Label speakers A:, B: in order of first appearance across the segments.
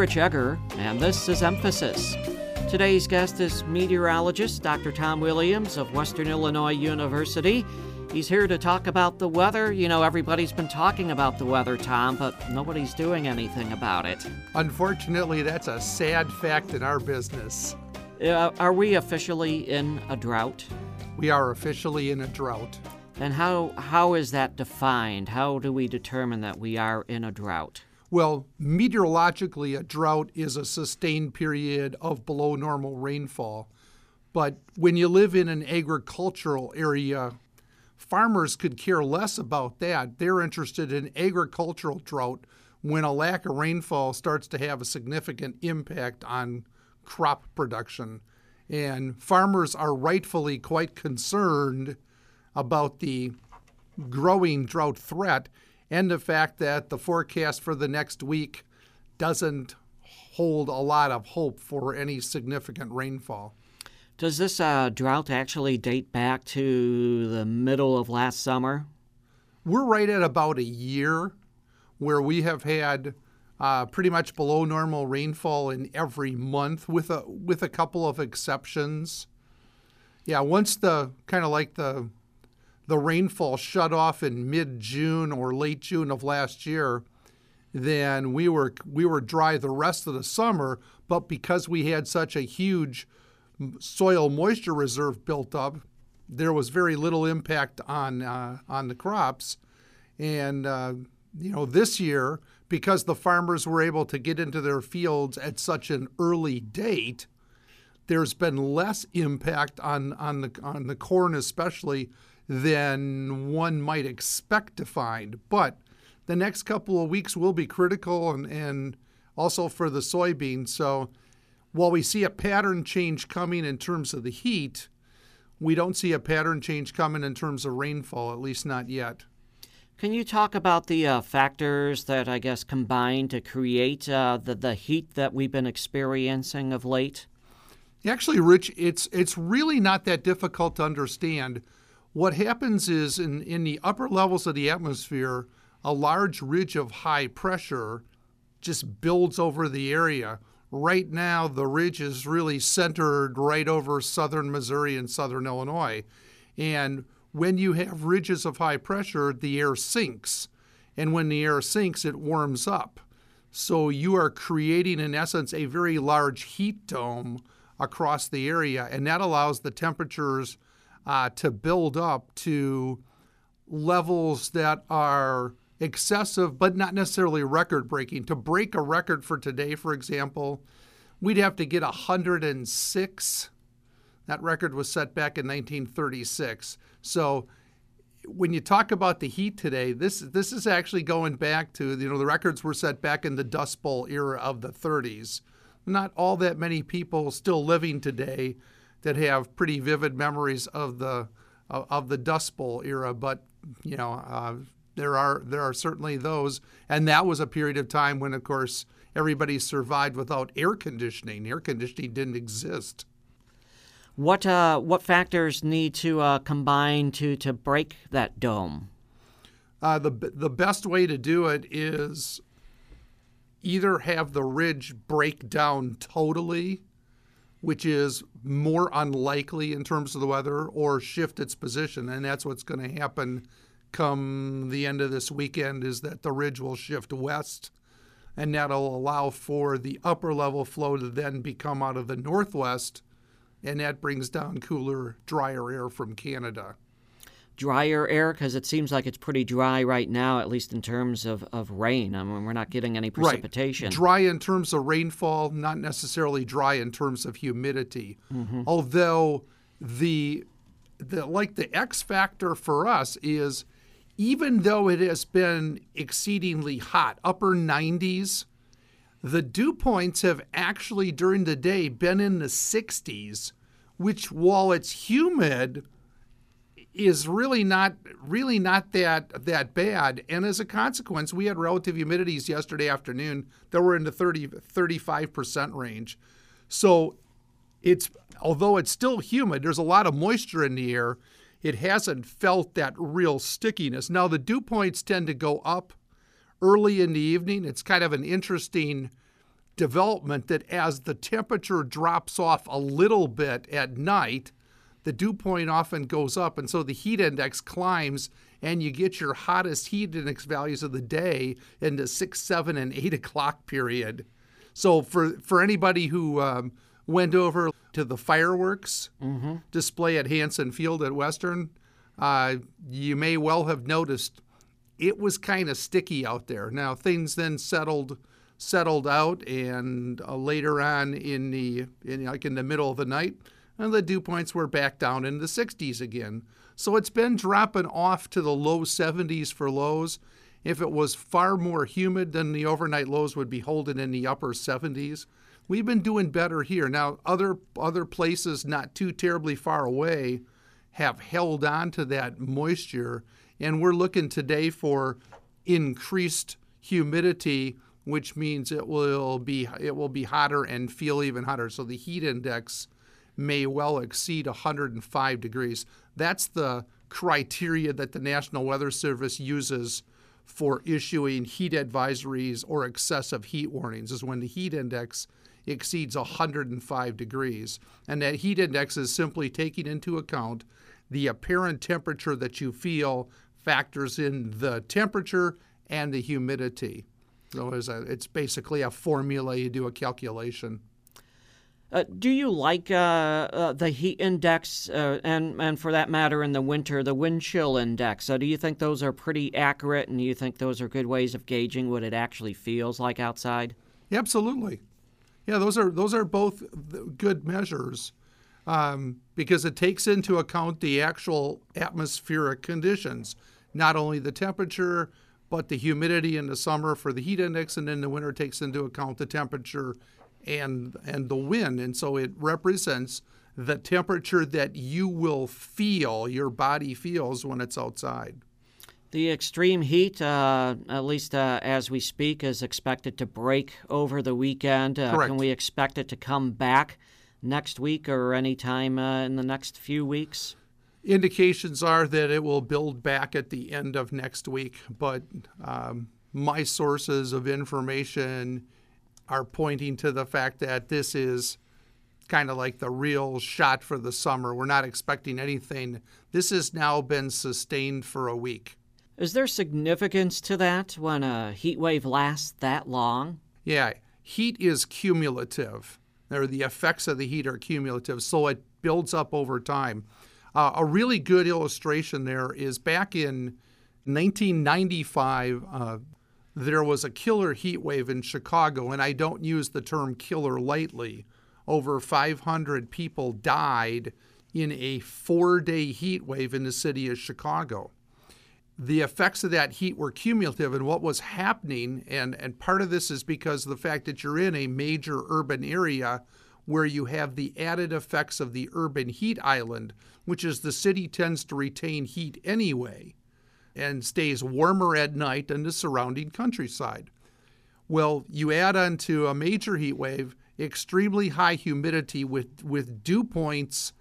A: Rich Egger, and this is Emphasis. Today's guest is meteorologist Dr. Tom Williams of Western Illinois University. He's here to talk about the weather. You know, everybody's been talking about the weather, Tom, but nobody's doing anything about it.
B: Unfortunately, that's a sad fact in our business.
A: Are we officially in a drought?
B: We are officially in a drought.
A: And how is that defined? How do we determine that we are in a drought?
B: Well, meteorologically, a drought is a sustained period of below normal rainfall. But when you live in an agricultural area, farmers could care less about that. They're interested in agricultural drought when a lack of rainfall starts to have a significant impact on crop production. And farmers are rightfully quite concerned about the growing drought threat and the fact that the forecast for the next week doesn't hold a lot of hope for any significant rainfall.
A: Does this drought actually date back to the middle of last summer?
B: We're right at about a year where we have had pretty much below normal rainfall in every month with a couple of exceptions. Yeah, once the rainfall shut off in mid-June or late June of last year, then we were dry the rest of the summer, but because we had such a huge soil moisture reserve built up, there was very little impact on the crops. And this year, because the farmers were able to get into their fields at such an early date, there's been less impact on the corn especially than one might expect to find. But the next couple of weeks will be critical and also for the soybeans. So while we see a pattern change coming in terms of the heat, we don't see a pattern change coming in terms of rainfall, at least not yet.
A: Can you talk about the factors that, I guess, combine to create the heat that we've been experiencing of late?
B: Actually, Rich, it's really not that difficult to understand. What happens is in the upper levels of the atmosphere, a large ridge of high pressure just builds over the area. Right now, the ridge is really centered right over southern Missouri and southern Illinois. And when you have ridges of high pressure, the air sinks. And when the air sinks, it warms up. So you are creating, in essence, a very large heat dome across the area. And that allows the temperatures to build up to levels that are excessive, but not necessarily record-breaking. To break a record for today, for example, we'd have to get 106. That record was set back in 1936. So when you talk about the heat today, this is actually going back to, the records were set back in the Dust Bowl era of the 30s. Not all that many people still living today that have pretty vivid memories of the Dust Bowl era, but there are certainly those, and that was a period of time when, of course, everybody survived without air conditioning. Air conditioning didn't exist.
A: What factors need to combine to break that dome?
B: The best way to do it is either have the ridge break down totally, which is more unlikely in terms of the weather, or shift its position. And that's what's going to happen come the end of this weekend, is that the ridge will shift west, and that'll allow for the upper level flow to then become out of the northwest, and that brings down cooler, drier air from Canada.
A: Drier air, because it seems like it's pretty dry right now, at least in terms of rain. I mean, we're not getting any precipitation.
B: Right. Dry in terms of rainfall, not necessarily dry in terms of humidity. Mm-hmm. Although the X factor for us is, even though it has been exceedingly hot, upper 90s, the dew points have actually during the day been in the 60s, which, while it's humid, is really not that bad. And as a consequence, we had relative humidities yesterday afternoon that were in the 35% range. So although it's still humid, there's a lot of moisture in the air. It hasn't felt that real stickiness. Now, the dew points tend to go up early in the evening. It's kind of an interesting development that as the temperature drops off a little bit at night, the dew point often goes up, and so the heat index climbs, and you get your hottest heat index values of the day in the 6, 7, and 8 o'clock period. So for anybody who went over to the fireworks display at Hansen Field at Western, you may well have noticed it was kind of sticky out there. Now things then settled out, and later on in the middle of the night, and the dew points were back down in the 60s again. So it's been dropping off to the low 70s for lows. If it was far more humid, then the overnight lows would be holding in the upper 70s. We've been doing better here. Now, other places not too terribly far away have held on to that moisture, and we're looking today for increased humidity, which means it will be hotter and feel even hotter. So the heat index may well exceed 105 degrees. That's the criteria that the National Weather Service uses for issuing heat advisories or excessive heat warnings, is when the heat index exceeds 105 degrees. And that heat index is simply taking into account the apparent temperature that you feel factors in the temperature and the humidity. So it's basically a formula. You do a calculation.
A: Do you like the heat index and for that matter in the winter, the wind chill index? Do you think those are pretty accurate, and do you think those are good ways of gauging what it actually feels like outside?
B: Absolutely. Yeah, those are both good measures because it takes into account the actual atmospheric conditions, not only the temperature, but the humidity in the summer for the heat index, and in the winter takes into account the temperature and the wind. And so it represents the temperature that you will feel, your body feels when it's outside.
A: The extreme heat, at least as we speak, is expected to break over the weekend.
B: Correct.
A: Can we expect it to come back next week or any time in the next few weeks?
B: Indications are that it will build back at the end of next week, but my sources of information are pointing to the fact that this is kind of like the real shot for the summer. We're not expecting anything. This has now been sustained for a week.
A: Is there significance to that when a heat wave lasts that long?
B: Yeah, heat is cumulative. The effects of the heat are cumulative, so it builds up over time. A really good illustration there is back in 1995, there was a killer heat wave in Chicago, and I don't use the term killer lightly. Over 500 people died in a 4-day heat wave in the city of Chicago. The effects of that heat were cumulative, and what was happening, and part of this is because of the fact that you're in a major urban area where you have the added effects of the urban heat island, which is the city tends to retain heat anyway and stays warmer at night than the surrounding countryside. Well, you add on to a major heat wave, extremely high humidity with dew points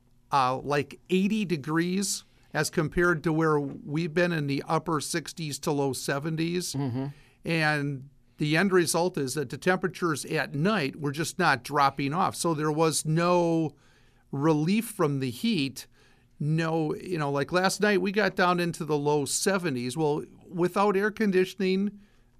B: like 80 degrees as compared to where we've been in the upper 60s to low 70s. Mm-hmm. And the end result is that the temperatures at night were just not dropping off. So there was no relief from the heat. No, like last night we got down into the low 70s. Well, without air conditioning,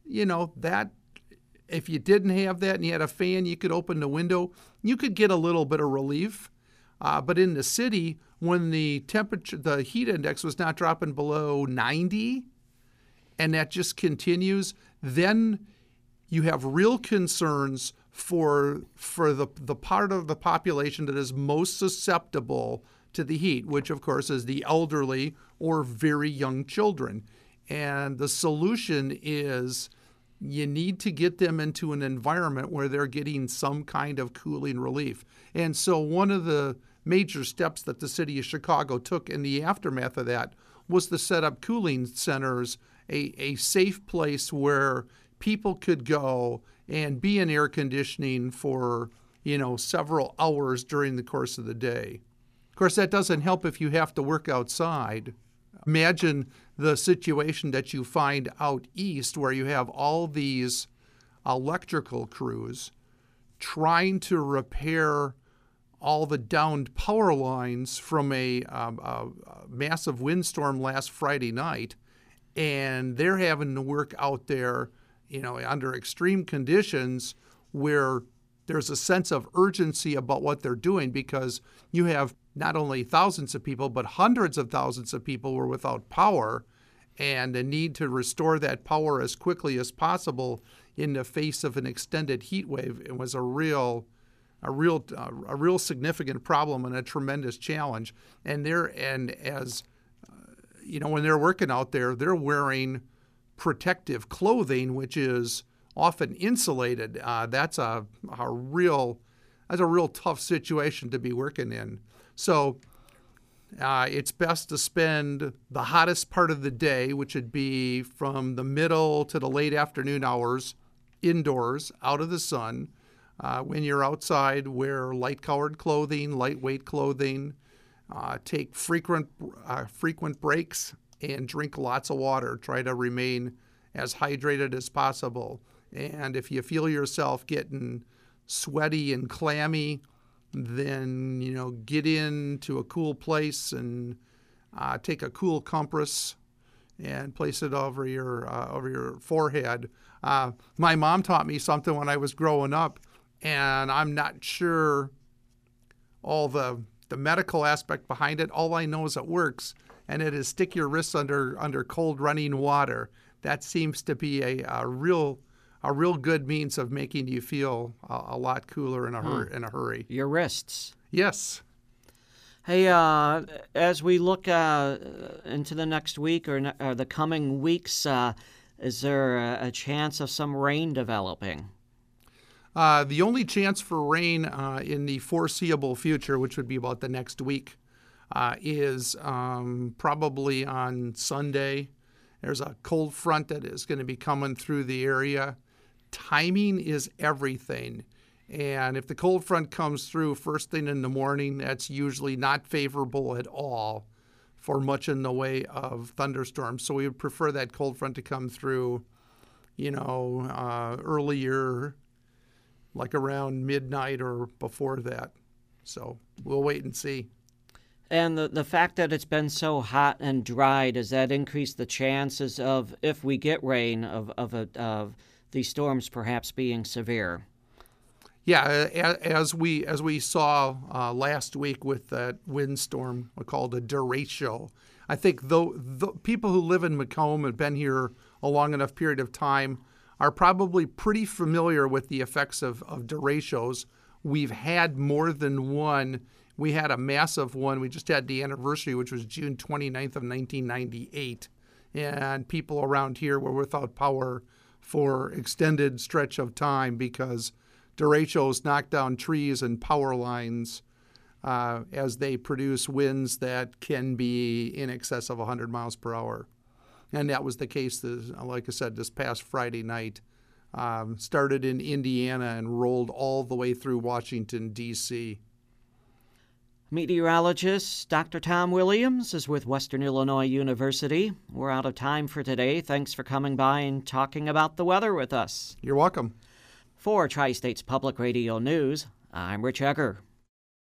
B: that if you didn't have that and you had a fan, you could open the window, you could get a little bit of relief. But in the city, when the heat index was not dropping below 90, and that just continues, then you have real concerns for the part of the population that is most susceptible to the heat, which of course is the elderly or very young children. And the solution is you need to get them into an environment where they're getting some kind of cooling relief. And so one of the major steps that the city of Chicago took in the aftermath of that was to set up cooling centers, a safe place where people could go and be in air conditioning for, several hours during the course of the day. Of course, that doesn't help if you have to work outside. Imagine the situation that you find out east where you have all these electrical crews trying to repair all the downed power lines from a massive windstorm last Friday night, and they're having to work out there, under extreme conditions where there's a sense of urgency about what they're doing, because you have not only thousands of people, but hundreds of thousands of people who are without power, and the need to restore that power as quickly as possible in the face of an extended heat wave. It was a real significant problem and a tremendous challenge. And when they're working out there, they're wearing protective clothing, which is often insulated. That's a real tough situation to be working in. So it's best to spend the hottest part of the day, which would be from the middle to the late afternoon hours, indoors, out of the sun. When you're outside, wear light-colored clothing, lightweight clothing, take frequent breaks, and drink lots of water. Try to remain as hydrated as possible. And if you feel yourself getting sweaty and clammy, then get into a cool place and take a cool compress and place it over your forehead. My mom taught me something when I was growing up, and I'm not sure all the medical aspect behind it. All I know is it works, and it is stick your wrists under cold running water. That seems to be a real good means of making you feel a lot cooler in a hurry.
A: Your wrists.
B: Yes.
A: Hey, as we look into the next week or the coming weeks, is there a chance of some rain developing?
B: The only chance for rain in the foreseeable future, which would be about the next week, is probably on Sunday. There's a cold front that is going to be coming through the area. Timing is everything. And if the cold front comes through first thing in the morning, that's usually not favorable at all for much in the way of thunderstorms. So we would prefer that cold front to come through, earlier, like around midnight or before that. So we'll wait and see.
A: And the fact that it's been so hot and dry, does that increase the chances of, if we get rain, of these storms perhaps being severe?
B: Yeah, as we saw last week with that windstorm called a derecho. I think the people who live in Macomb and been here a long enough period of time are probably pretty familiar with the effects of derechos. We've had more than one. We had a massive one. We just had the anniversary, which was June 29th of 1998. And people around here were without power for extended stretch of time because derechos knock down trees and power lines as they produce winds that can be in excess of 100 miles per hour. And that was the case, like I said, this past Friday night. Started in Indiana and rolled all the way through Washington, D.C.
A: Meteorologist Dr. Tom Williams is with Western Illinois University. We're out of time for today. Thanks for coming by and talking about the weather with us.
B: You're welcome.
A: For Tri-States Public Radio News, I'm Rich Egger.